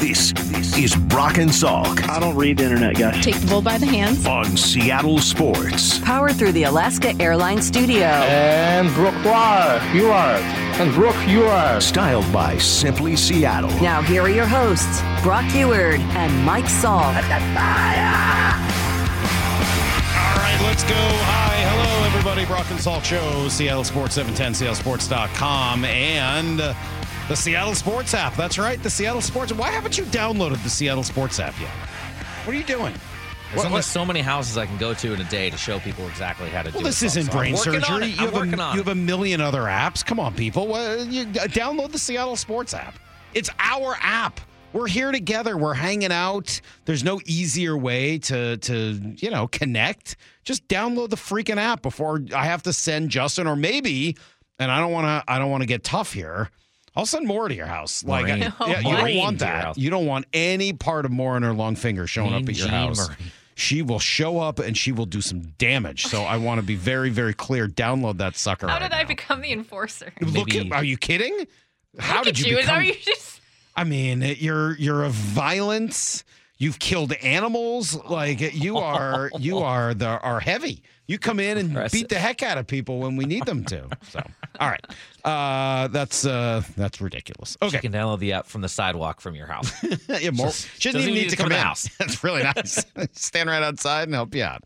This is Brock and Salk I don't read the internet, guys. Take the bull by the hands. on Seattle Sports. Powered through the Alaska Airlines studio. And Brooke you are. And Brooke, you are. Styled by Simply Seattle. Now here are your hosts, Brock Heward and Mike Saul. All right, let's go. Hi, hello, everybody. Brock and Salt Show, Seattle Sports 710, seattlesports.com, and the Seattle Sports app. That's right, the Seattle Sports. Why haven't you downloaded the Seattle Sports app yet? What are you doing? There's only so many houses I can go to in a day to show people exactly how to do it. Well, this isn't brain surgery. You have a million other apps. Come on, people. Download the Seattle Sports app. It's our app. We're here together. We're hanging out. There's no easier way to connect. Just download the freaking app before I have to send Justin, or maybe, and I don't want to get tough here, I'll send Maura to your house. Maureen. You don't want that. You don't want any part of Maura and her long finger showing up at your house. Maureen. She will show up and she will do some damage. So I want to be very, very clear. Download that sucker. How right did I now. become the enforcer? Are you kidding? How Look did at you you. Is that become? what you just... I mean, you're a violence. You've killed animals. Like you are heavy. You come in and beat the heck out of people when we need them to. So, all right, that's ridiculous. Okay, You can download the app from the sidewalk from your house. yeah, more. She doesn't even need to come in the house. That's really nice. Stand right outside and help you out.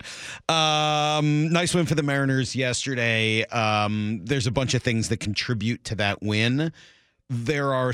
Nice win for the Mariners yesterday. There's a bunch of things that contribute to that win. There are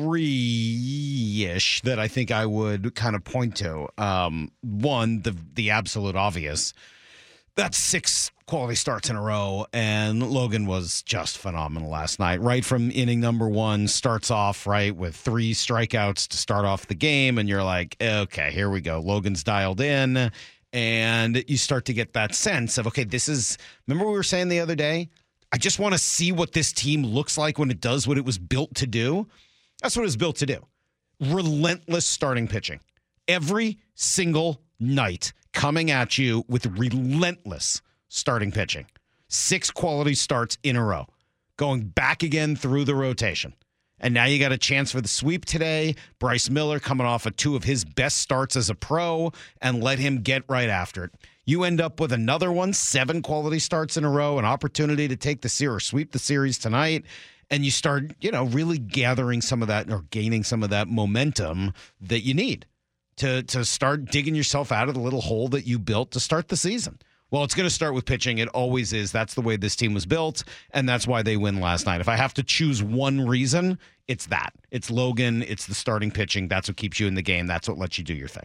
three-ish that I think I would kind of point to. One, the absolute obvious. That's 6 quality starts in a row, and Logan was just phenomenal last night. Right from inning number 1, starts off right with 3 strikeouts to start off the game, and you're like, okay, here we go. Logan's dialed in, and you start to get that sense of, okay, this is, remember we were saying the other day, I just want to see what this team looks like when it does what it was built to do. That's what it was built to do. Relentless starting pitching. Every single night coming at you with relentless starting pitching. 6 quality starts in a row. Going back again through the rotation. And now you got a chance for the sweep today. Bryce Miller coming off of 2 of his best starts as a pro, and let him get right after it. You end up with another one, 7 quality starts in a row, an opportunity to take the series or sweep the series tonight, and you start, really gathering some of that or gaining some of that momentum that you need to start digging yourself out of the little hole that you built to start the season. Well, it's going to start with pitching. It always is. That's the way this team was built, and that's why they win last night. If I have to choose one reason, it's that. It's Logan. It's the starting pitching. That's what keeps you in the game. That's what lets you do your thing.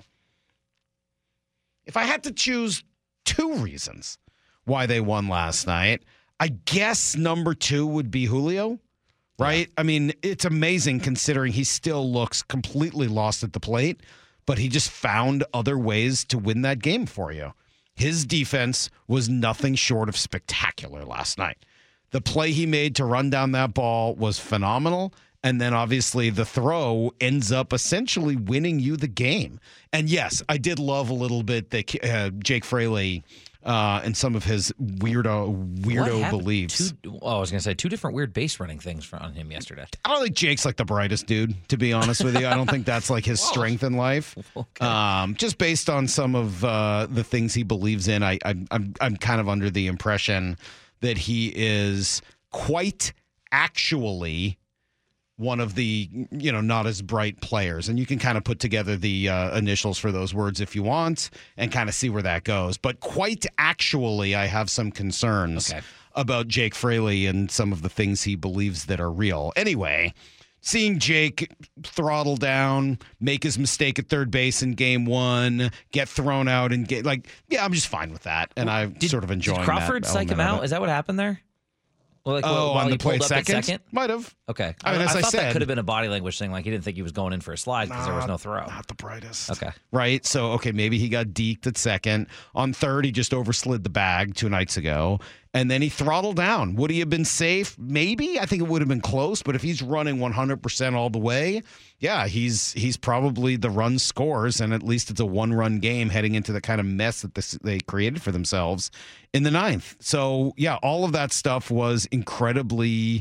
If I had to choose 2 reasons why they won last night, I guess number 2 would be Julio, right? Yeah. I mean, it's amazing considering he still looks completely lost at the plate, but he just found other ways to win that game for you. His defense was nothing short of spectacular last night. The play he made to run down that ball was phenomenal. And then obviously the throw ends up essentially winning you the game. And yes, I did love a little bit that Jake Fraley and some of his weirdo beliefs. I was going to say 2 different weird base running things on him yesterday. I don't think Jake's like the brightest dude, to be honest with you. I don't think that's like his strength in life. Okay. Just based on some of the things he believes in, I'm kind of under the impression that he is quite actually one of the, not as bright players. And you can kind of put together the initials for those words if you want and kind of see where that goes. But quite actually, I have some concerns about Jake Fraley and some of the things he believes that are real. Anyway, seeing Jake throttle down, make his mistake at third base in game 1, get thrown out and I'm just fine with that. And I'm sort of enjoying that. Did Crawford psych him out? Is that what happened there? Well, on the play second? Might have. Okay. I mean, as I thought said, that could have been a body language thing. Like he didn't think he was going in for a slide because there was no throw. Not the brightest. Okay. Right? So, maybe he got deked at second. On third, he just overslid the bag 2 nights ago. And then he throttled down. Would he have been safe? Maybe. I think it would have been close. But if he's running 100% all the way, yeah, he's probably the run scores. And at least it's a 1-run game heading into the kind of mess that they created for themselves in the 9th. So, yeah, all of that stuff was incredibly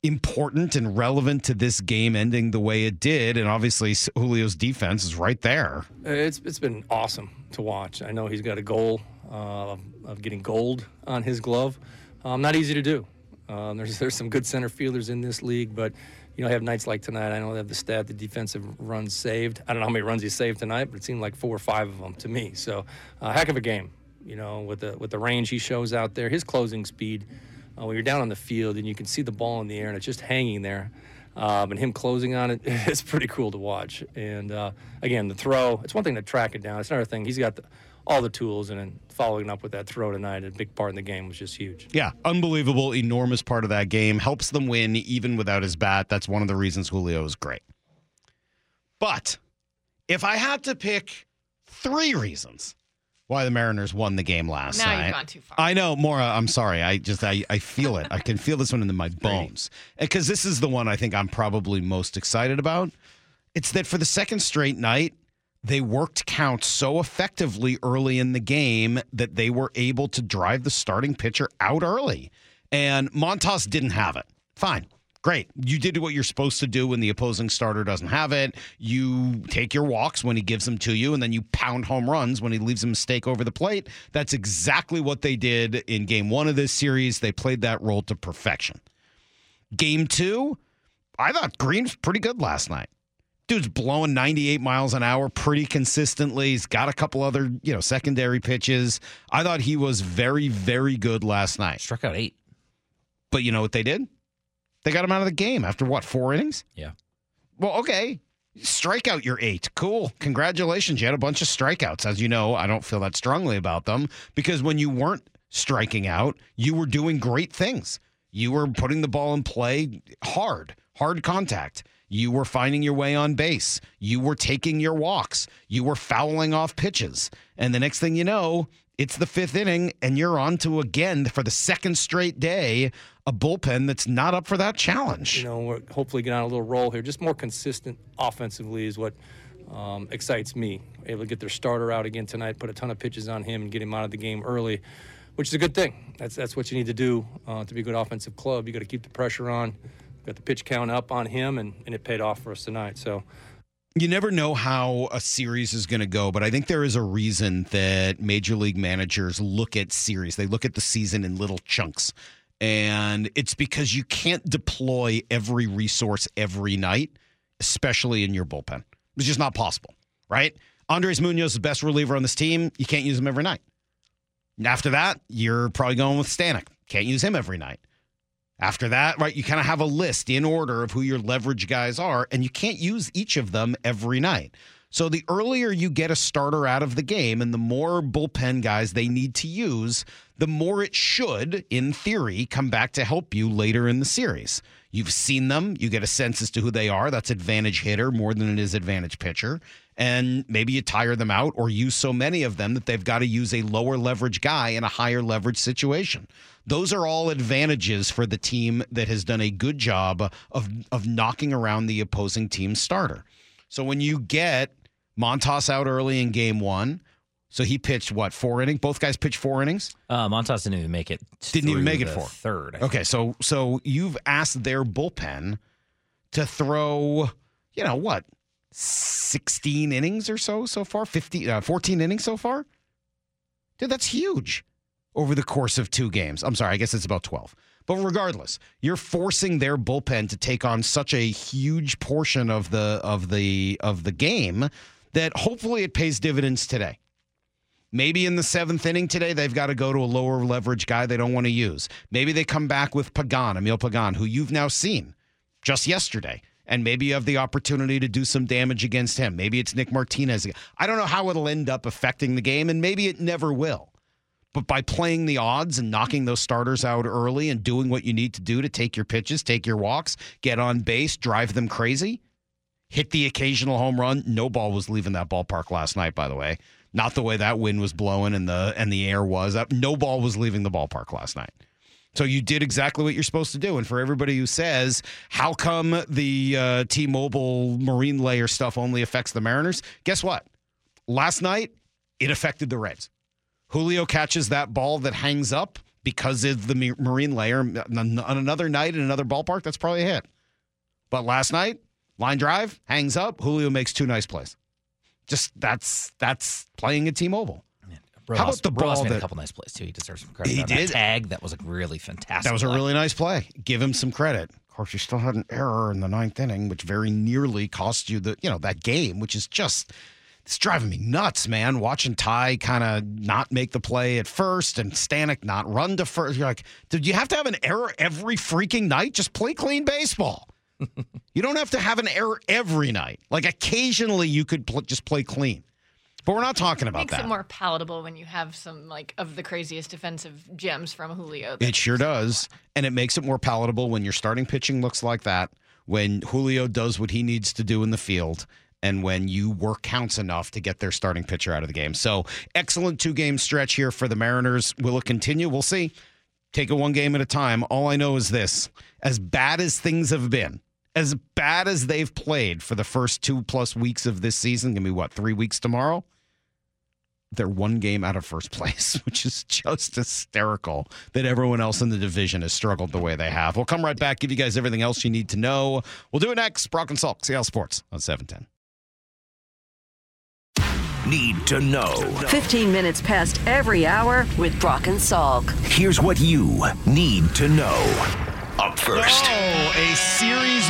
important and relevant to this game ending the way it did. And obviously Julio's defense is right there. It's been awesome to watch. I know he's got a goal of getting gold on his glove. Not easy to do. There's some good center fielders in this league, but I have nights like tonight. I know they have the stat, the defensive runs saved. I don't know how many runs he saved tonight, but it seemed like 4 or 5 of them to me. So heck of a game, with the range he shows out there, his closing speed. When you're down on the field and you can see the ball in the air and it's just hanging there, and him closing on it, it's pretty cool to watch. And again, the throw, it's one thing to track it down. It's another thing. He's got all the tools, and then following up with that throw tonight, a big part in the game was just huge. Yeah, unbelievable, enormous part of that game. Helps them win even without his bat. That's one of the reasons Julio is great. But if I had to pick 3 reasons why the Mariners won the game last night. Now you've gone too far. I know, Maura, I'm sorry. I feel it. I can feel this one in my bones. Because this is the one I think I'm probably most excited about. It's that for the second straight night, they worked count so effectively early in the game that they were able to drive the starting pitcher out early. And Montas didn't have it. Fine. Great. You did what you're supposed to do when the opposing starter doesn't have it. You take your walks when he gives them to you, and then you pound home runs when he leaves a mistake over the plate. That's exactly what they did in game 1 of this series. They played that role to perfection. Game 2, I thought Green was pretty good last night. Dude's blowing 98 miles an hour pretty consistently. He's got a couple other, secondary pitches. I thought he was very, very good last night. Struck out 8. But you know what they did? They got him out of the game after, 4 innings? Yeah. Well, okay. Strike out your 8. Cool. Congratulations. You had a bunch of strikeouts. As you know, I don't feel that strongly about them because when you weren't striking out, you were doing great things. You were putting the ball in play hard contact. You were finding your way on base. You were taking your walks. You were fouling off pitches. And the next thing you know, it's the 5th inning, and you're on to, again, for the second straight day, a bullpen that's not up for that challenge. We're hopefully getting on a little roll here. Just more consistent offensively is what excites me. Able to get their starter out again tonight, put a ton of pitches on him, and get him out of the game early, which is a good thing. That's what you need to do to be a good offensive club. You got to keep the pressure on. Got the pitch count up on him, and it paid off for us tonight. So. You never know how a series is going to go, but I think there is a reason that major league managers look at series. They look at the season in little chunks, and it's because you can't deploy every resource every night, especially in your bullpen. It's just not possible, right? Andres Munoz is the best reliever on this team. You can't use him every night. And after that, you're probably going with Stanek. Can't use him every night. After that, right, you kind of have a list in order of who your leverage guys are, and you can't use each of them every night. So the earlier you get a starter out of the game and the more bullpen guys they need to use, the more it should, in theory, come back to help you later in the series. You've seen them. You get a sense as to who they are. That's advantage hitter more than it is advantage pitcher. And maybe you tire them out or use so many of them that they've got to use a lower leverage guy in a higher leverage situation. Those are all advantages for the team that has done a good job of knocking around the opposing team's starter. So when you get Montas out early in game 1, so he pitched, 4 innings? Both guys pitched 4 innings? Montas didn't even make it. Didn't even make it 4. Third. Okay, so you've asked their bullpen to throw, 16 innings or so far? 14 innings so far? Dude, that's huge over the course of 2 games. I'm sorry, I guess it's about 12. But regardless, you're forcing their bullpen to take on such a huge portion of the game that hopefully it pays dividends today. Maybe in the 7th inning today, they've got to go to a lower leverage guy they don't want to use. Maybe they come back with Emil Pagan, who you've now seen just yesterday. And maybe you have the opportunity to do some damage against him. Maybe it's Nick Martinez. I don't know how it'll end up affecting the game, and maybe it never will. But by playing the odds and knocking those starters out early and doing what you need to do to take your pitches, take your walks, get on base, drive them crazy, hit the occasional home run. No ball was leaving that ballpark last night, by the way. Not the way that wind was blowing and the air was. No ball was leaving the ballpark last night. So you did exactly what you're supposed to do. And for everybody who says, how come the T-Mobile marine layer stuff only affects the Mariners? Guess what? Last night, it affected the Reds. Julio catches that ball that hangs up. because of the marine layer. On another night in another ballpark, that's probably a hit. But last night, line drive, hangs up, Julio makes 2 nice plays. Just that's playing at T-Mobile. Rojas, How about the ball Rojas made that a couple nice plays too? He deserves some credit. He did. That tag, that was a really fantastic. That was a play. really nice play. Give him some credit. Of course, you still had an error in the 9th inning, which very nearly cost you that game, which is just it's driving me nuts, man. Watching Ty kind of not make the play at first and Stanek not run to first. You're like, did you have to have an error every freaking night? Just play clean baseball. You don't have to have an error every night. Like occasionally, you could just play clean. But we're not talking about that. Makes it more palatable when you have some of the craziest defensive gems from Julio. It sure does. And it makes it more palatable when your starting pitching looks like that, when Julio does what he needs to do in the field, and when you work counts enough to get their starting pitcher out of the game. So excellent 2-game stretch here for the Mariners. Will it continue? We'll see. Take it one game at a time. All I know is this. As bad as things have been, as bad as they've played for the first 2+ weeks of this season, going to be 3 weeks tomorrow? They're 1 game out of first place, which is just hysterical that everyone else in the division has struggled the way they have. We'll come right back, give you guys everything else you need to know. We'll do it next. Brock and Salk, Seattle Sports on 710. Need to know. 15 minutes past every hour with Brock and Salk. Here's what you need to know. Up first. Oh, a series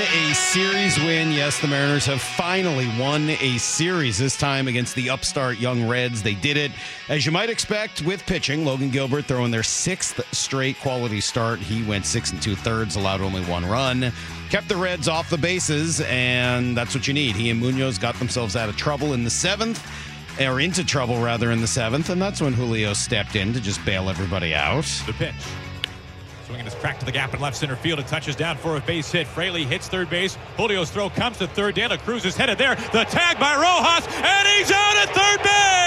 win. Yes, the Mariners have finally won a series, this time against the upstart Young Reds. They did it, as you might expect, with pitching. Logan Gilbert throwing their 6th straight quality start. He went 6 2/3, allowed only 1 run. Kept the Reds off the bases, and that's what you need. He and Munoz got themselves out of trouble in the 7th, or into trouble, rather, in the 7th, and that's when Julio stepped in to just bail everybody out. The pitch. Swinging his crack to the gap in left center field. It touches down for a base hit. Fraley hits third base. Julio's throw comes to third. De La Cruz is headed there. The tag by Rojas, and he's out at third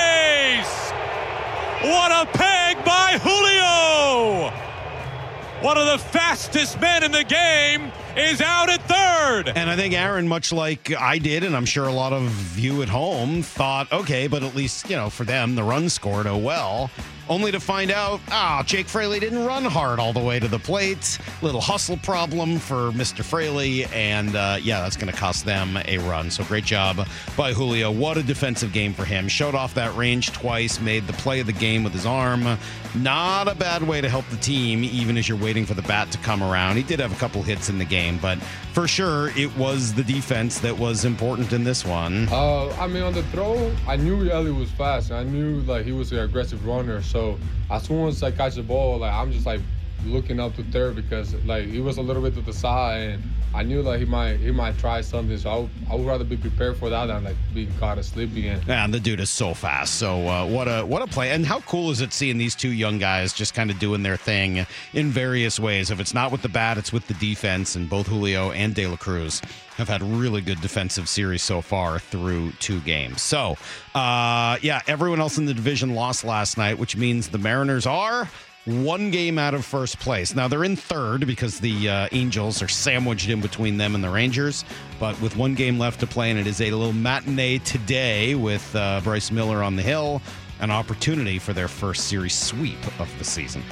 base! What a peg by Julio! One of the fastest men in the game is out at third. And I think Aaron, much like I did, and I'm sure a lot of you at home, thought, okay, but at least, for them, the run scored, oh well. Only to find out, Jake Fraley didn't run hard all the way to the plate. Little hustle problem for Mr. Fraley, and that's going to cost them a run. So great job by Julio. What a defensive game for him. Showed off that range twice, made the play of the game with his arm. Not a bad way to help the team, even as you're waiting for the bat to come around. He did have a couple hits in the game, but for sure it was the defense that was important in this one. On the throw, I knew Ellie was fast. I knew he was an aggressive runner. So as soon as I catch the ball, I'm just looking up to third because he was a little bit to the side, and I knew he might try something. So I would rather be prepared for that than being caught asleep again. And the dude is so fast. So what a play! And how cool is it seeing these two young guys just kind of doing their thing in various ways? If it's not with the bat, it's with the defense. And both Julio and De La Cruz have had really good defensive series so far through 2 games. So everyone else in the division lost last night, which means the Mariners are 1 game out of first place. Now, they're in third because the Angels are sandwiched in between them and the Rangers. But with 1 game left to play, and it is a little matinee today with Bryce Miller on the hill, an opportunity for their first series sweep of the season.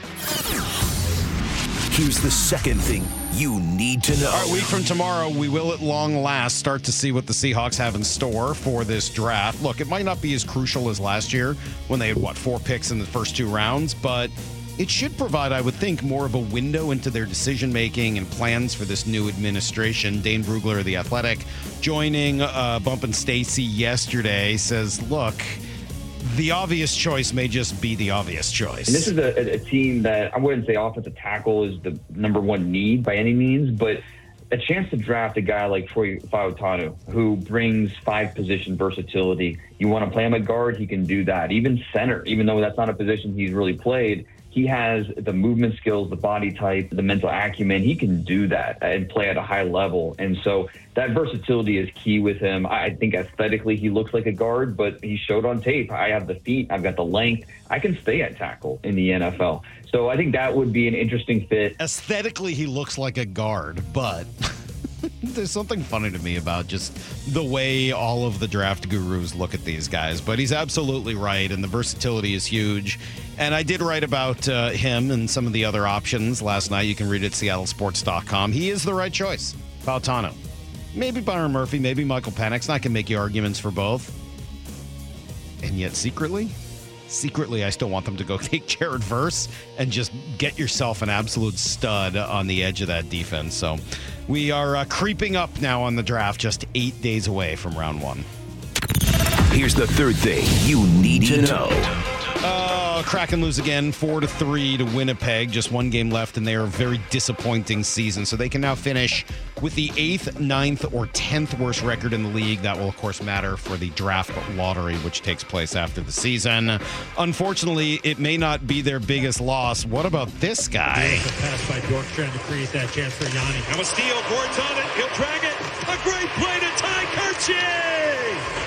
Here's the second thing you need to know. All right, a week from tomorrow, we will at long last start to see what the Seahawks have in store for this draft. Look, it might not be as crucial as last year when they had, 4 picks in the first 2 rounds, but it should provide, I would think, more of a window into their decision-making and plans for this new administration. Dane Brugler of The Athletic, joining Bump and Stacy yesterday, says, look, the obvious choice may just be the obvious choice. And this is a team that I wouldn't say offensive tackle is the number 1 need by any means, but a chance to draft a guy like Troy Fautanu, who brings 5-position versatility. You want to play him at guard, he can do that. Even center, even though that's not a position he's really played, he has the movement skills, the body type, the mental acumen. He can do that and play at a high level. And so that versatility is key with him. I think aesthetically he looks like a guard, but he showed on tape, I have the feet, I've got the length. I can stay at tackle in the NFL. So I think that would be an interesting fit. Aesthetically, he looks like a guard, but There's something funny to me about just the way all of the draft gurus look at these guys. But he's absolutely right, and the versatility is huge. And I did write about him and some of the other options last night. You can read it at seattlesports.com. He is the right choice. Fautano. Maybe Byron Murphy, maybe Michael Penix. I can make you arguments for both. And yet secretly, I still want them to go take Jared Verse and just get yourself an absolute stud on the edge of that defense. So we are creeping up now on the draft, just 8 days away from round one. Here's the third thing you need to know. Kraken lose again, 4-3 to Winnipeg. Just one game left, and they are a very disappointing season. So they can now finish with the 8th, 9th, or 10th worst record in the league. That will, of course, matter for the draft lottery, which takes place after the season. Unfortunately, it may not be their biggest loss. What about this guy? The pass by York trying to create that chance for Yanni. Now a steal. Gord's on it. He'll drag it. A great play to Ty Cartier.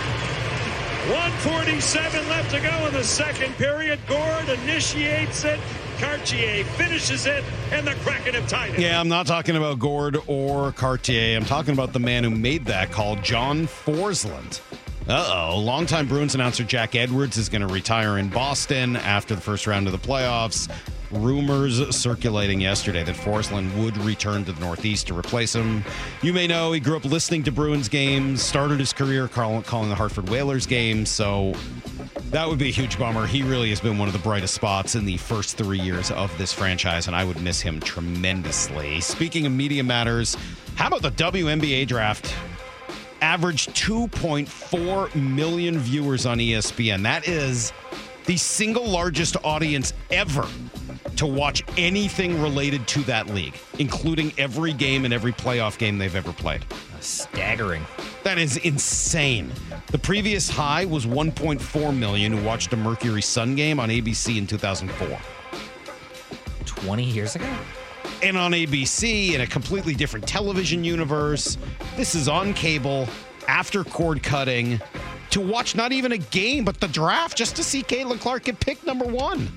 1:47 left to go in the second period. Gord initiates it. Cartier finishes it, and the Kraken have tied it. Yeah, I'm not talking about Gord or Cartier. I'm talking about the man who made that call, John Forsland. Longtime Bruins announcer Jack Edwards is going to retire in Boston after the first round of the playoffs. Rumors circulating yesterday that Forsland would return to the Northeast to replace him. You may know he grew up listening to Bruins games, started his career calling the Hartford Whalers games, so that would be a huge bummer. He really has been one of the brightest spots in the first 3 years of this franchise, and I would miss him tremendously. Speaking of media matters, how about the WNBA draft? Averaged 2.4 million viewers on ESPN. That is the single largest audience ever to watch anything related to that league, including every game and every playoff game they've ever played. Staggering. That is insane. The previous high was 1.4 million who watched a Mercury Sun game on ABC in 2004. 20 years ago? And on ABC in a completely different television universe. This is on cable, after cord cutting, to watch not even a game, but the draft just to see Caitlin Clark get picked number one.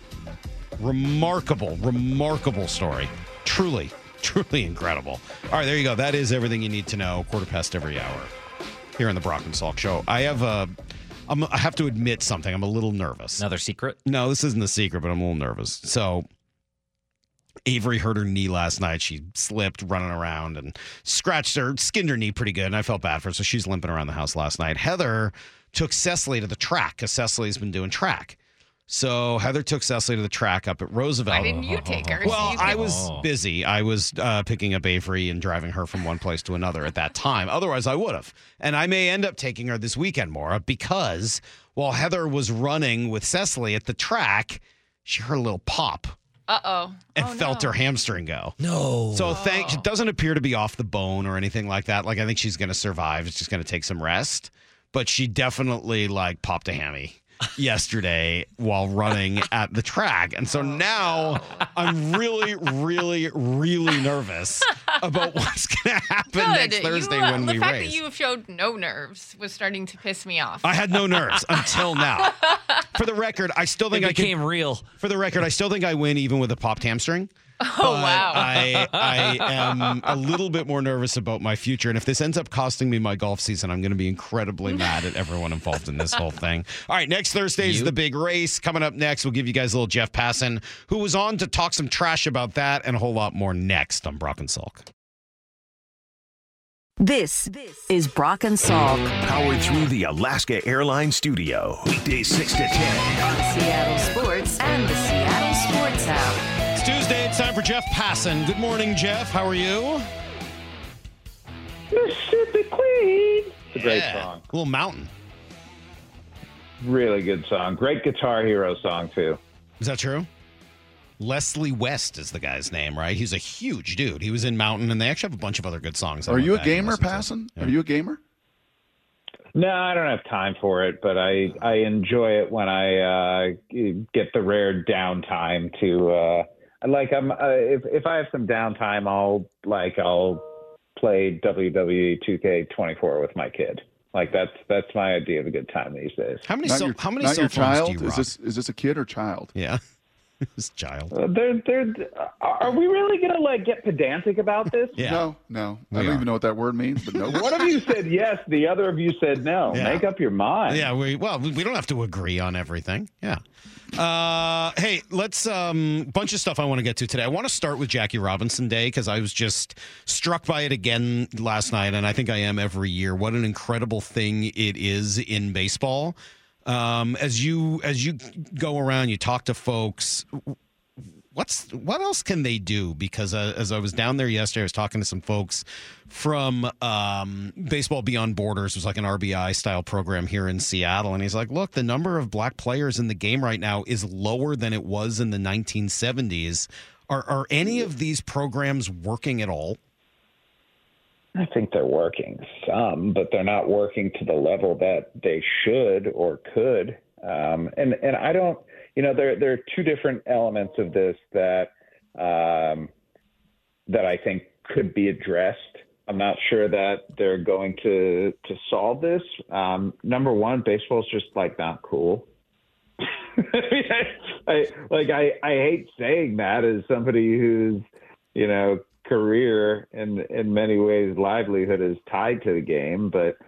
Remarkable story. Truly incredible. All right, there you go. That is everything you need to know. Quarter past every hour here on the Brock and Salk Show. I have to admit something. I'm a little nervous. Another secret? No, this isn't a secret, but I'm a little nervous. So Avery hurt her knee last night. She slipped running around and skinned her knee pretty good, and I felt bad for her, so she's limping around the house last night. Heather took Cecily to the track because Cecily's been doing track. So Heather took Cecily to the track up at Roosevelt. Why didn't you take her? Well, I was busy. I was picking up Avery and driving her from one place to another at that time. Otherwise, I would have. And I may end up taking her this weekend, Maura, because while Heather was running with Cecily at the track, she heard a little pop. And felt her hamstring go. No. So it doesn't appear to be off the bone or anything like that. Like, I think she's going to survive. It's just going to take some rest. But she definitely, popped a hammy yesterday while running at the track. And so now I'm really nervous about what's going to happen next Thursday when we race. The fact that you showed no nerves was starting to piss me off. I had no nerves until now. For the record, I still think it became real. For the record, I still think I win even with a popped hamstring. Oh, wow. I am a little bit more nervous about my future. And if this ends up costing me my golf season, I'm going to be incredibly mad at everyone involved in this whole thing. All right, next Thursday is the big race. Coming up next, we'll give you guys a little Jeff Passan, who was on to talk some trash about that and a whole lot more next on Brock and Salk. This is Brock and Salk. Powered through the Alaska Airlines studio. Weekdays 6 to 10. On Seattle Sports and the Seattle Sports app. It's Tuesday. It's time for Jeff Passan. Good morning, Jeff. How are you? Mississippi Queen. It's a great song. A little mountain. Really good song. Great Guitar Hero song, too. Is that true? Leslie West is the guy's name, right? He's a huge dude. He was in Mountain, and they actually have a bunch of other good songs. Are you a gamer, Passan? Yeah. Are you a gamer? No, I don't have time for it, but I enjoy it when I get the rare downtime to if I have some downtime, I'll play WWE 2K24 with my kid. That's my idea of a good time these days. How many cell phones child? do you rock? Is this a kid or child? Yeah. His child. Are we really going to get pedantic about this? Yeah. No. I don't even know what that word means, but no. One of you said yes, the other of you said no. Yeah. Make up your mind. Yeah, we don't have to agree on everything. Yeah. Hey, let's bunch of stuff I want to get to today. I want to start with Jackie Robinson Day because I was just struck by it again last night, and I think I am every year. What an incredible thing it is in baseball. As you go around, you talk to folks. What else can they do? Because as I was down there yesterday, I was talking to some folks from Baseball Beyond Borders. It was like an RBI style program here in Seattle, and he's like, "Look, the number of black players in the game right now is lower than it was in the 1970s. Are any of these programs working at all?" I think they're working some, but they're not working to the level that they should or could. And I don't, there are two different elements of this that I think could be addressed. I'm not sure that they're going to solve this. Number one, baseball is just not cool. I hate saying that as somebody who's, career in many ways livelihood is tied to the game, but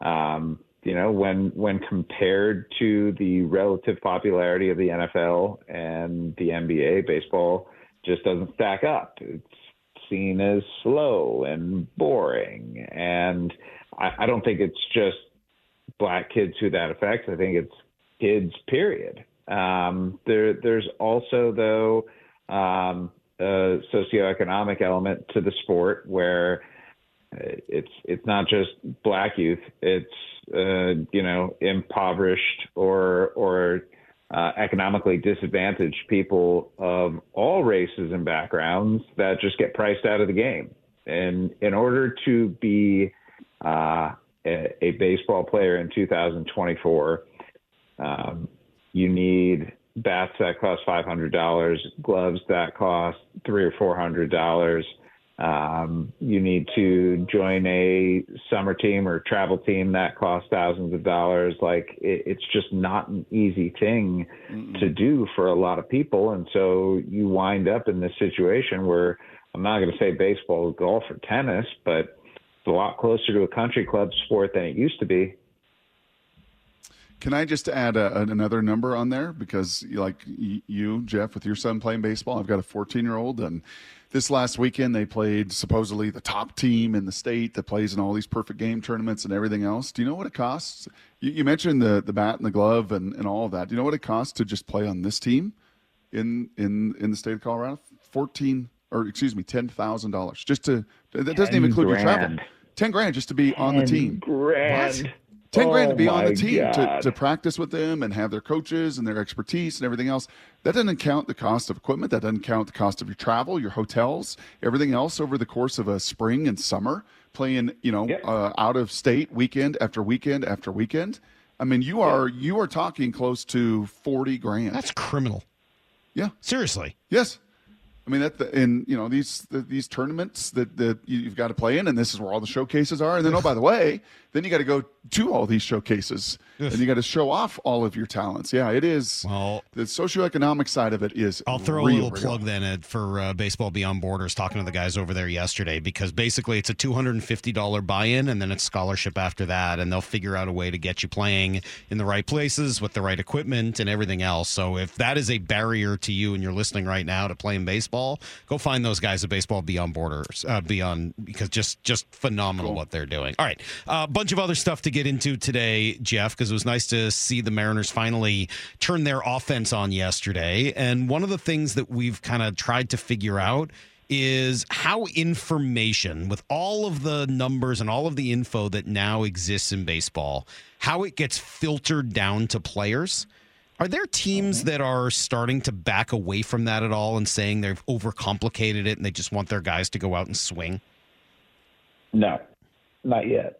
when compared to the relative popularity of the NFL and the NBA, baseball just doesn't stack up. It's seen as slow and boring, and I don't think it's just black kids who that affects. I think it's kids, period. There's also, though, a socioeconomic element to the sport where it's not just black youth. It's impoverished or economically disadvantaged people of all races and backgrounds that just get priced out of the game. And in order to be a baseball player in 2024, you need bats that cost $500, gloves that cost $300 or $400. You need to join a summer team or travel team that costs thousands of dollars. It's just not an easy thing to do for a lot of people. And so you wind up in this situation where I'm not going to say baseball, golf, or tennis, but it's a lot closer to a country club sport than it used to be. Can I just add another number on there? Because you, Jeff, with your son playing baseball, I've got a 14-year-old, and this last weekend they played supposedly the top team in the state that plays in all these perfect game tournaments and everything else. Do you know what it costs? You mentioned the bat and the glove and all of that. Do you know what it costs to just play on this team in the state of Colorado? $10,000 just to. That doesn't even include your travel. $10,000 just to be on the team. $10,000. What? $10,000 to be on the team to practice with them and have their coaches and their expertise and everything else. That doesn't count the cost of equipment. That doesn't count the cost of your travel, your hotels, everything else over the course of a spring and summer playing, out of state weekend after weekend after weekend. I mean, you are talking close to $40,000. That's criminal. Yeah, seriously. Yes. I mean, these tournaments that you've got to play in, and this is where all the showcases are. And then, by the way, then you got to go to all these showcases, and you got to show off all of your talents. Yeah, it is. Well, the socioeconomic side of it is. I'll throw a little plug then, Ed, for Baseball Beyond Borders. Talking to the guys over there yesterday, because basically it's a $250 buy-in, and then it's scholarship after that, and they'll figure out a way to get you playing in the right places with the right equipment and everything else. So if that is a barrier to you and you're listening right now to playing baseball, go find those guys at Baseball Beyond Borders, because just phenomenal what they're doing. All right, a bunch of other stuff to get into today, Jeff, because it was nice to see the Mariners finally turn their offense on yesterday. And one of the things that we've kind of tried to figure out is how information, with all of the numbers and all of the info that now exists in baseball, how it gets filtered down to players. Are there teams that are starting to back away from that at all and saying they've overcomplicated it and they just want their guys to go out and swing? No, not yet.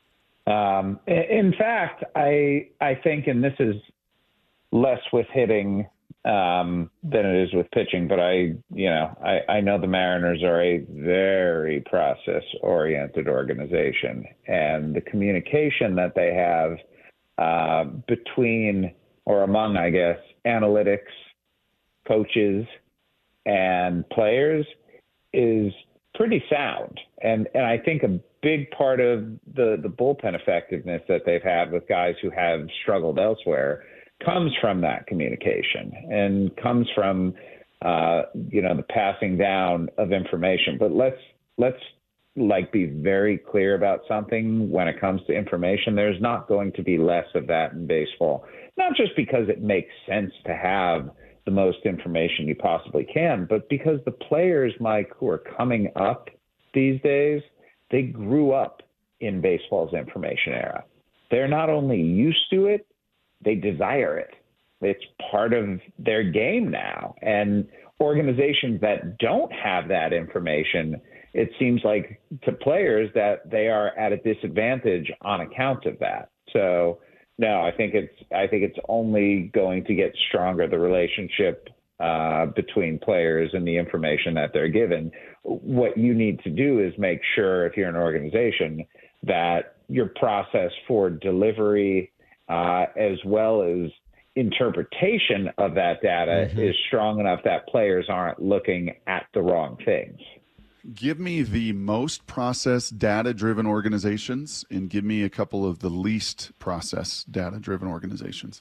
In fact, I think, and this is less with hitting than it is with pitching, but I know the Mariners are a very process-oriented organization, and the communication that they have between or among, I guess, analytics, coaches and players is pretty sound. And I think a big part of the bullpen effectiveness that they've had with guys who have struggled elsewhere comes from that communication and comes from, the passing down of information. But let's be very clear about something when it comes to information. There's not going to be less of that in baseball, not just because it makes sense to have the most information you possibly can, but because the players, Mike, who are coming up these days, they grew up in baseball's information era. They're not only used to it, they desire it. It's part of their game now. And organizations that don't have that information, it seems like to players that they are at a disadvantage on account of that. So no, I think it's only going to get stronger, the relationship between players and the information that they're given. What you need to do is make sure, if you're an organization, that your process for delivery as well as interpretation of that data is strong enough that players aren't looking at the wrong things. Give me the most process data-driven organizations and give me a couple of the least process data-driven organizations.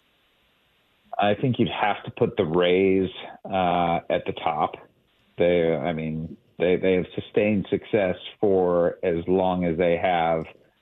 I think you'd have to put the Rays at the top. They have sustained success for as long as they have,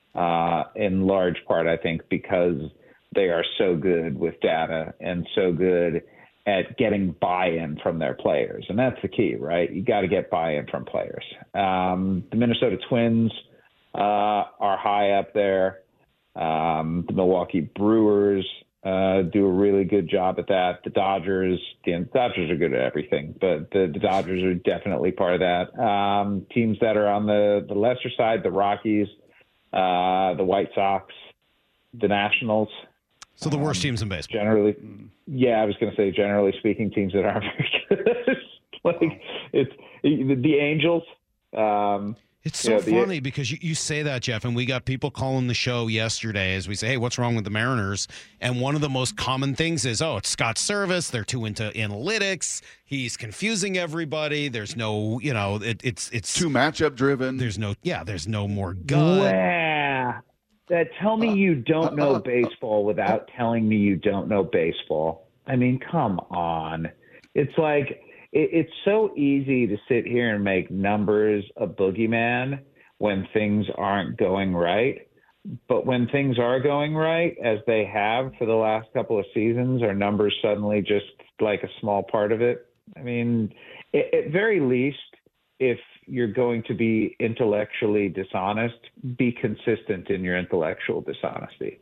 in large part, I think, because they are so good with data and so good at getting buy-in from their players. And that's the key, right? You got to get buy-in from players. The Minnesota Twins are high up there. The Milwaukee Brewers do a really good job at that. The Dodgers are good at everything, but the Dodgers are definitely part of that. Teams that are on the lesser side, the Rockies, the White Sox, the Nationals. So the worst teams in baseball. Generally, yeah, I was going to say, generally speaking, teams that aren't very good. It's the Angels. It's so funny because you say that, Jeff, and we got people calling the show yesterday as we say, hey, what's wrong with the Mariners? And one of the most common things is, it's Scott Service. They're too into analytics. He's confusing everybody. There's no, it's too matchup driven. There's no more gut. Wow. Tell me you don't know baseball without telling me you don't know baseball. I mean, come on. It's like, it's so easy to sit here and make numbers a boogeyman when things aren't going right. But when things are going right, as they have for the last couple of seasons, are numbers suddenly just like a small part of it? I mean, at very least, if you're going to be intellectually dishonest, be consistent in your intellectual dishonesty.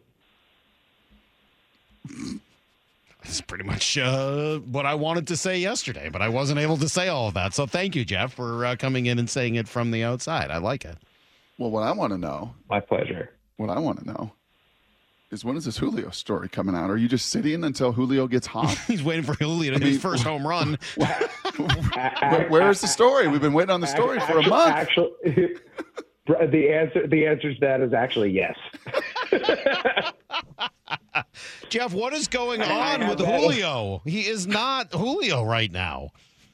That's pretty much what I wanted to say yesterday, but I wasn't able to say all of that. So thank you, Jeff, for coming in and saying it from the outside. I like it. Well, what I want to know. My pleasure. What I want to know is, when is this Julio story coming out? Are you just sitting until Julio gets hot? He's waiting for Julio to get his first home run. Where is the story? We've been waiting on the story for a month. Actually, the answer to that is actually yes. Jeff, what is going on with Julio? He is not Julio right now.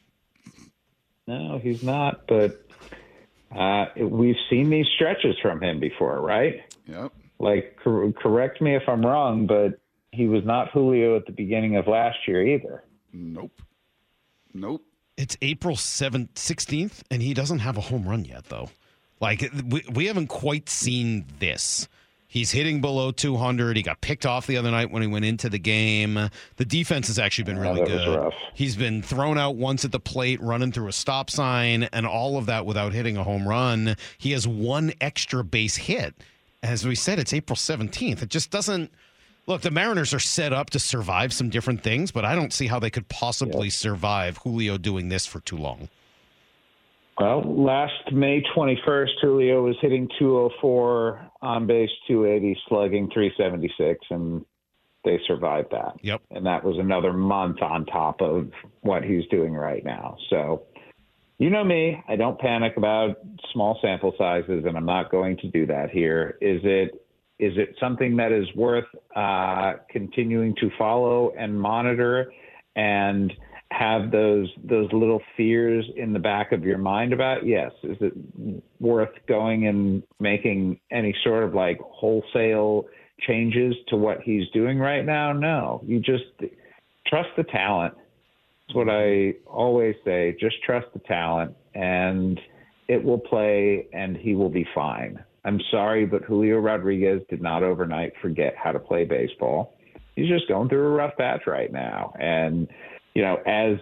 No, he's not. But we've seen these stretches from him before, right? Yep. Like, correct me if I'm wrong, but he was not Julio at the beginning of last year either. Nope. It's April 16th, and he doesn't have a home run yet, though. Like, we haven't quite seen this. He's hitting below 200. He got picked off the other night when he went into the game. The defense has actually been really good. Rough. He's been thrown out once at the plate, running through a stop sign, and all of that without hitting a home run. He has one extra base hit. As we said, it's April 17th. It just doesn't – look, the Mariners are set up to survive some different things, but I don't see how they could possibly survive Julio doing this for too long. Well, last May 21st, Julio was hitting 204, on base 280, slugging 376, and they survived that. Yep. And that was another month on top of what he's doing right now. So, you know me, I don't panic about small sample sizes, and I'm not going to do that here. Is it something that is worth continuing to follow and monitor and have those little fears in the back of your mind about, yes, is it worth going and making any sort of like wholesale changes to what he's doing right now? No, you just trust the talent. That's what I always say. Just trust the talent, and it will play, and he will be fine. I'm sorry, but Julio Rodriguez did not overnight forget how to play baseball. He's just going through a rough patch right now. And, you know, as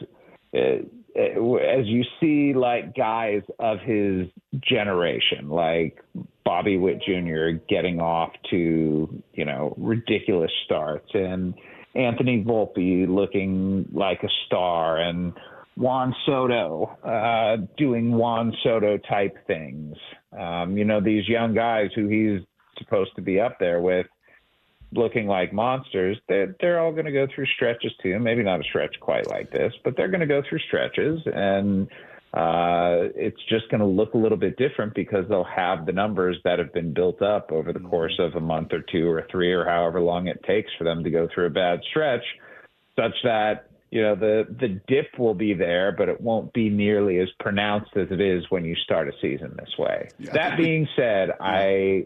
you see, like, guys of his generation, like Bobby Witt Jr. getting off to, you know, ridiculous starts, and Anthony Volpe looking like a star, and Juan Soto doing Juan Soto type things. You know, these young guys who he's supposed to be up there with looking like monsters, they're all going to go through stretches too. Maybe not a stretch quite like this, but they're going to go through stretches, and it's just going to look a little bit different because they'll have the numbers that have been built up over the course of a month or two or three or however long it takes for them to go through a bad stretch, such that, you know, the dip will be there, but it won't be nearly as pronounced as it is when you start a season this way. Yeah. That being said, I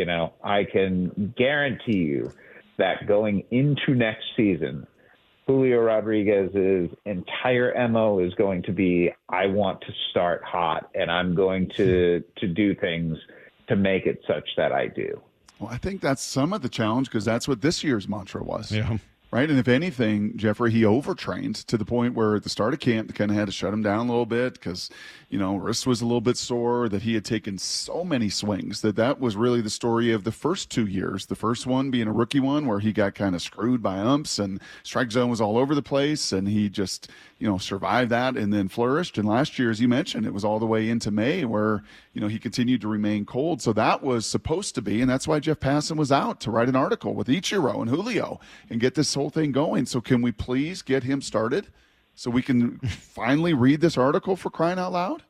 can guarantee you that going into next season, Julio Rodriguez's entire MO is going to be, I want to start hot, and I'm going to do things to make it such that I do. Well, I think that's some of the challenge, because that's what this year's mantra was. Yeah. Right. And if anything, Jeffrey, he overtrained to the point where at the start of camp, they kind of had to shut him down a little bit because, you know, wrist was a little bit sore, that he had taken so many swings that was really the story of the first 2 years. The first one being a rookie one where he got kind of screwed by umps and strike zone was all over the place, and he just, you know, survived that and then flourished. And last year, as you mentioned, it was all the way into May where, you know, he continued to remain cold. So that was supposed to be, and that's why Jeff Passan was out to write an article with Ichiro and Julio and get this whole thing going. So can we please get him started so we can finally read this article, for crying out loud?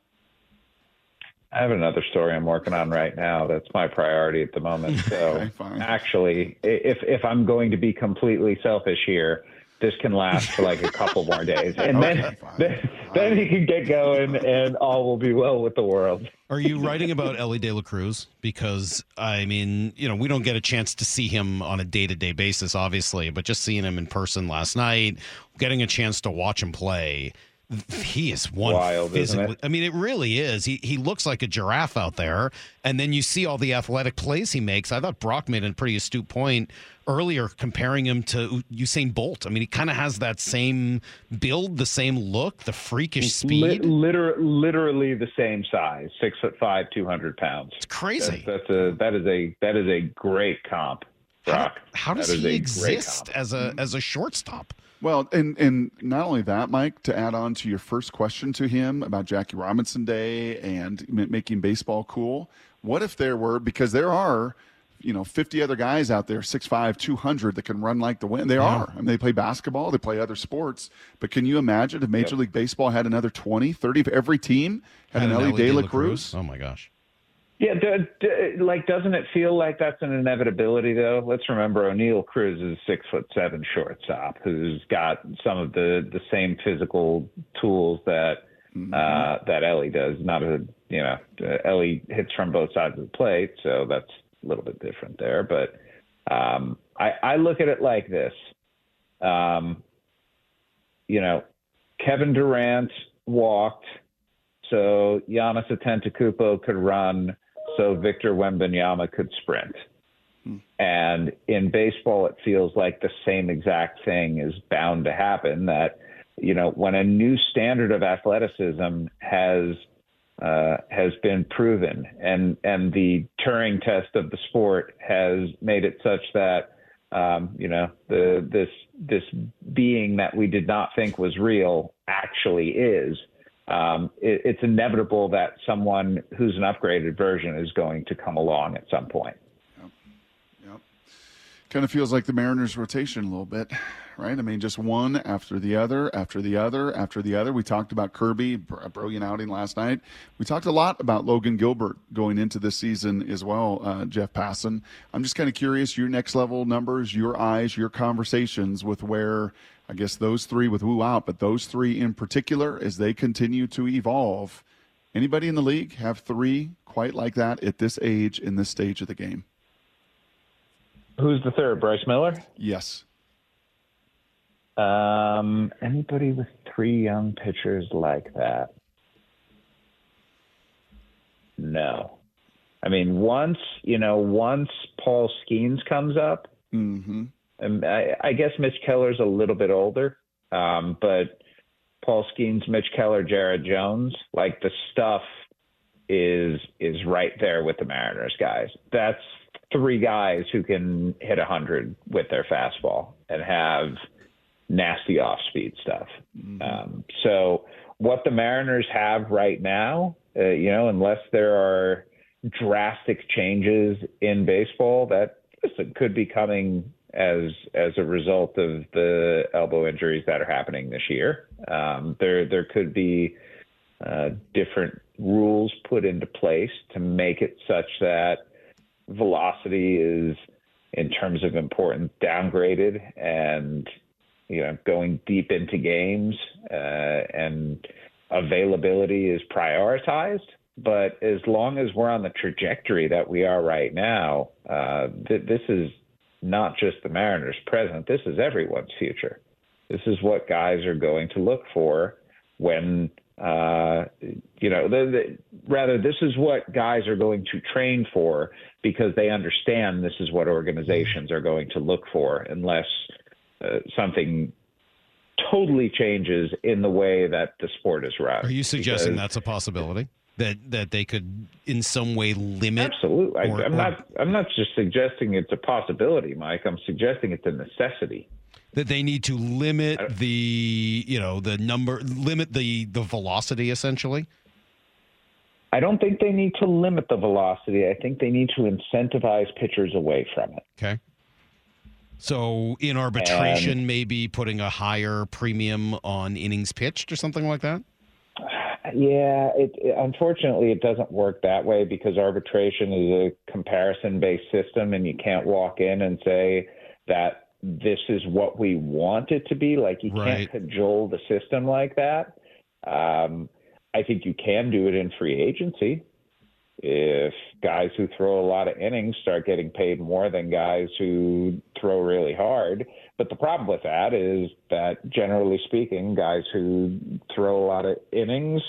I have another story I'm working on right now. That's my priority at the moment. So actually, if I'm going to be completely selfish here, this can last for like a couple more days. And then he can get going and all will be well with the world. Are you writing about Elly De La Cruz? Because, I mean, you know, we don't get a chance to see him on a day-to-day basis, obviously, but just seeing him in person last night, getting a chance to watch him play, he is one wild, physically. isn't it? I mean, it really is. He looks like a giraffe out there, and then you see all the athletic plays he makes. I thought Brock made a pretty astute point earlier comparing him to Usain Bolt. I mean, he kind of has that same build, the same look, the freakish speed. Literally the same size, 6'5", 200 pounds. It's crazy. That is a great comp, Brock. How does he exist as a shortstop? Well, and not only that, Mike, to add on to your first question to him about Jackie Robinson Day and making baseball cool, what if there were, because there are, you know, 50 other guys out there, 6'5", 200, that can run like the wind. They are. I mean, they play basketball, they play other sports. But can you imagine if Major League Baseball had another 20, 30, if every team had an Elly De La Cruz? Oh, my gosh. Yeah, doesn't it feel like that's an inevitability, though? Let's remember O'Neal Cruz is a 6'7" shortstop who's got some of the same physical tools that Elly does. Elly hits from both sides of the plate, so that's a little bit different there. But I look at it like this. Kevin Durant walked so Giannis Antetokounmpo could run, so Victor Wembanyama could sprint. And in baseball, it feels like the same exact thing is bound to happen, that, you know, when a new standard of athleticism has been proven and the Turing test of the sport has made it such that, this being that we did not think was real actually is, it's inevitable that someone who's an upgraded version is going to come along at some point. Yep. Kind of feels like the Mariners' rotation a little bit, right? I mean, just one after the other, after the other, after the other. We talked about Kirby, a brilliant outing last night. We talked a lot about Logan Gilbert going into this season as well, Jeff Passan. I'm just kind of curious, your next level numbers, your eyes, your conversations with where I guess those three with Wu out, but those three in particular, as they continue to evolve, anybody in the league have three quite like that at this age in this stage of the game? Who's the third? Bryce Miller? Yes. Anybody with three young pitchers like that? No. I mean, once Paul Skeens comes up, and I guess Mitch Keller's a little bit older, but Paul Skeens, Mitch Keller, Jared Jones, like the stuff is right there with the Mariners guys. That's three guys who can hit 100 with their fastball and have nasty off-speed stuff. So what the Mariners have right now, unless there are drastic changes in baseball, that could be coming as a result of the elbow injuries that are happening this year. There could be different rules put into place to make it such that velocity is, in terms of importance, downgraded, and going deep into games and availability is prioritized. But as long as we're on the trajectory that we are right now, this is not just the Mariners' present. This is everyone's future. This is what guys are going to look for when, this is what guys are going to train for, because they understand this is what organizations are going to look for, unless something totally changes in the way that the sport is run. Are you suggesting that's a possibility? That they could in some way limit? Absolutely. I'm not just suggesting it's a possibility, Mike. I'm suggesting it's a necessity. That they need to limit the velocity, essentially? I don't think they need to limit the velocity. I think they need to incentivize pitchers away from it. Okay. So in arbitration, maybe putting a higher premium on innings pitched or something like that? Yeah, unfortunately, it doesn't work that way, because arbitration is a comparison-based system, and you can't walk in and say that this is what we want it to be. Like, you can't cajole the system like that. I think you can do it in free agency. If guys who throw a lot of innings start getting paid more than guys who throw really hard. But the problem with that is that, generally speaking, guys who throw a lot of innings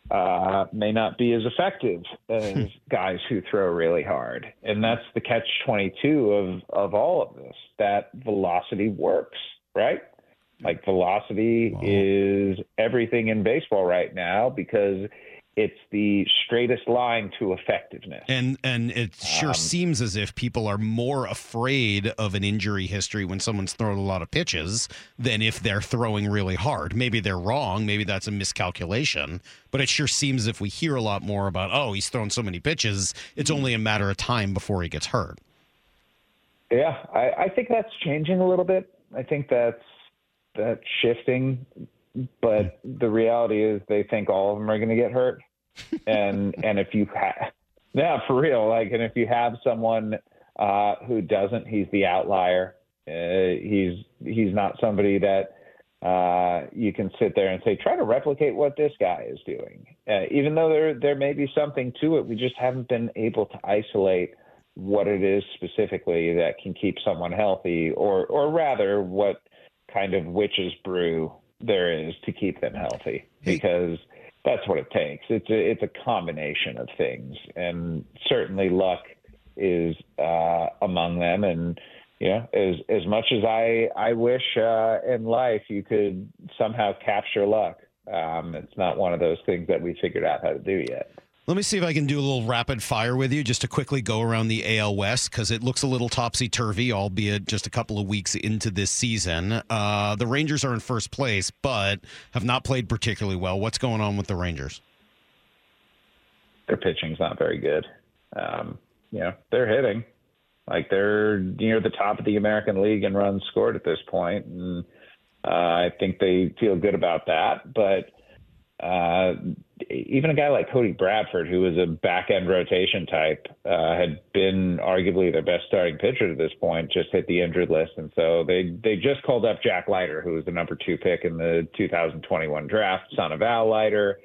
may not be as effective as guys who throw really hard. And that's the catch-22 of all of this, that velocity works, right? Like, velocity is everything in baseball right now, because it's the straightest line to effectiveness. And it sure seems as if people are more afraid of an injury history when someone's thrown a lot of pitches than if they're throwing really hard. Maybe they're wrong. Maybe that's a miscalculation. But it sure seems as if we hear a lot more about, he's thrown so many pitches, it's only a matter of time before he gets hurt. Yeah, I think that's changing a little bit. I think that's shifting. But the reality is they think all of them are going to get hurt. And if you for real, and if you have someone who doesn't, he's the outlier. He's not somebody that you can sit there and say, try to replicate what this guy is doing. Even though there may be something to it, we just haven't been able to isolate what it is specifically that can keep someone healthy, or rather what kind of witch's brew there is to keep them healthy, because that's what it takes. It's a combination of things, and certainly luck is among them. And as much as I wish in life you could somehow capture luck, it's not one of those things that we figured out how to do yet. Let me see if I can do a little rapid fire with you just to quickly go around the AL West, because it looks a little topsy-turvy, albeit just a couple of weeks into this season. The Rangers are in first place, but have not played particularly well. What's going on with the Rangers? Their pitching's not very good. They're hitting. Like, they're near the top of the American League in runs scored at this point, and I think they feel good about that. But even a guy like Cody Bradford, who was a back-end rotation type, had been arguably their best starting pitcher to this point, just hit the injured list. And so they just called up Jack Leiter, who was the number 2 pick in the 2021 draft, son of Al Leiter,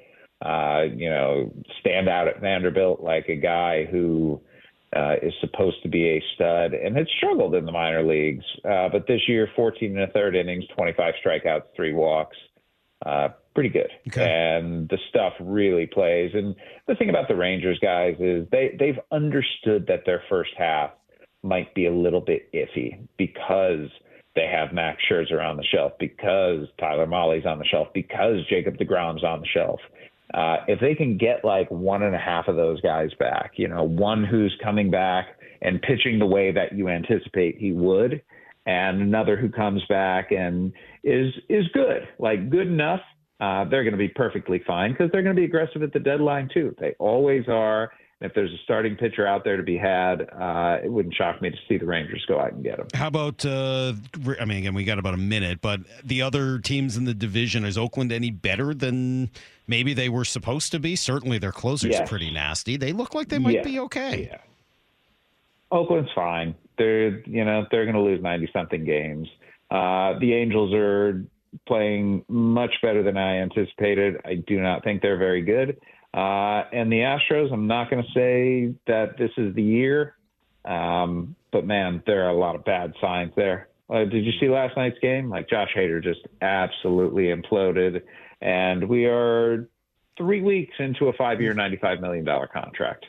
stand out at Vanderbilt like a guy who is supposed to be a stud and had struggled in the minor leagues. But this year, 14 1/3 innings, 25 strikeouts, 3 walks. Pretty good. Okay. And the stuff really plays. And the thing about the Rangers guys is they've understood that their first half might be a little bit iffy because they have Max Scherzer on the shelf, because Tyler Mahle's on the shelf, because Jacob deGrom's on the shelf. If they can get like 1.5 of those guys back, one who's coming back and pitching the way that you anticipate he would, and another who comes back and is good, like good enough, they're going to be perfectly fine because they're going to be aggressive at the deadline too. They always are. And if there's a starting pitcher out there to be had, it wouldn't shock me to see the Rangers go out and get him. How about, again, we got about a minute, but the other teams in the division, is Oakland any better than maybe they were supposed to be? Certainly their closer's pretty nasty. They look like they might be okay. Yeah. Oakland's fine. They're going to lose 90-something games. The Angels are playing much better than I anticipated. I do not think they're very good. And the Astros, I'm not going to say that this is the year, but man, there are a lot of bad signs there. Did you see last night's game? Like Josh Hader just absolutely imploded, and we are 3 weeks into a 5-year, $95 million contract.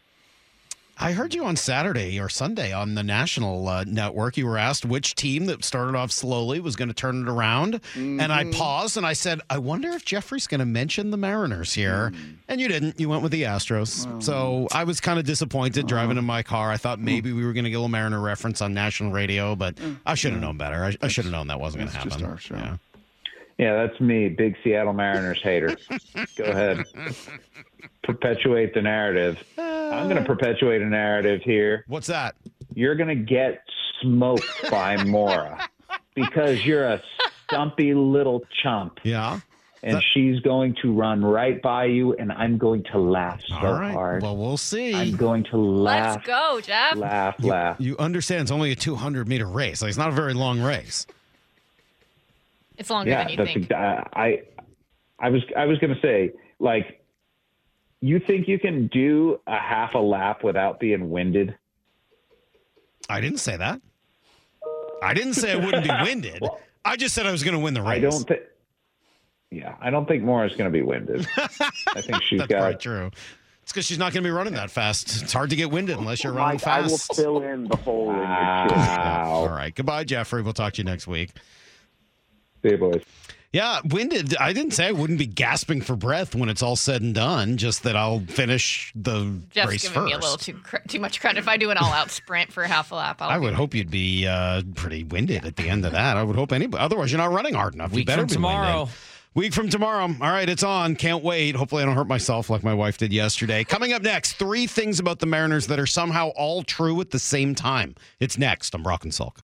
I heard you on Saturday or Sunday on the national network. You were asked which team that started off slowly was going to turn it around. Mm-hmm. And I paused and I said, I wonder if Jeffrey's going to mention the Mariners here. Mm-hmm. And you didn't. You went with the Astros. Oh. So I was kind of disappointed driving in my car. I thought maybe we were going to get a little Mariner reference on national radio, but I should have known better. I should have known that wasn't going to happen. Just our show. Yeah, that's me, big Seattle Mariners hater. Go ahead. Perpetuate the narrative. I'm going to perpetuate a narrative here. What's that? You're going to get smoked by Mora because you're a stumpy little chump. Yeah. And she's going to run right by you, and I'm going to laugh so hard. Well, we'll see. I'm going to laugh. Let's go, Jeff. Laugh. You understand it's only a 200-meter race. Like, it's not a very long race. It's longer than you think. I was going to say, like, you think you can do a half a lap without being winded? I didn't say that. I didn't say I wouldn't be winded. I just said I was going to win the race. I don't think Mora's going to be winded. I think she's That's probably true. It's because she's not going to be running that fast. It's hard to get winded unless you're running fast. I will fill in the hole in your chin. All right. Goodbye, Jeffrey. We'll talk to you next week. See you, boys. Yeah, winded. I didn't say I wouldn't be gasping for breath when it's all said and done, just that I'll finish the Jeff's race giving first. me a little too much credit. If I do an all-out sprint for half a lap, I would hope you'd be pretty winded at the end of that. I would hope anybody. Otherwise, you're not running hard enough. Week from tomorrow. Week from tomorrow. All right, it's on. Can't wait. Hopefully I don't hurt myself like my wife did yesterday. Coming up next, 3 things about the Mariners that are somehow all true at the same time. It's next on Brock and Salk.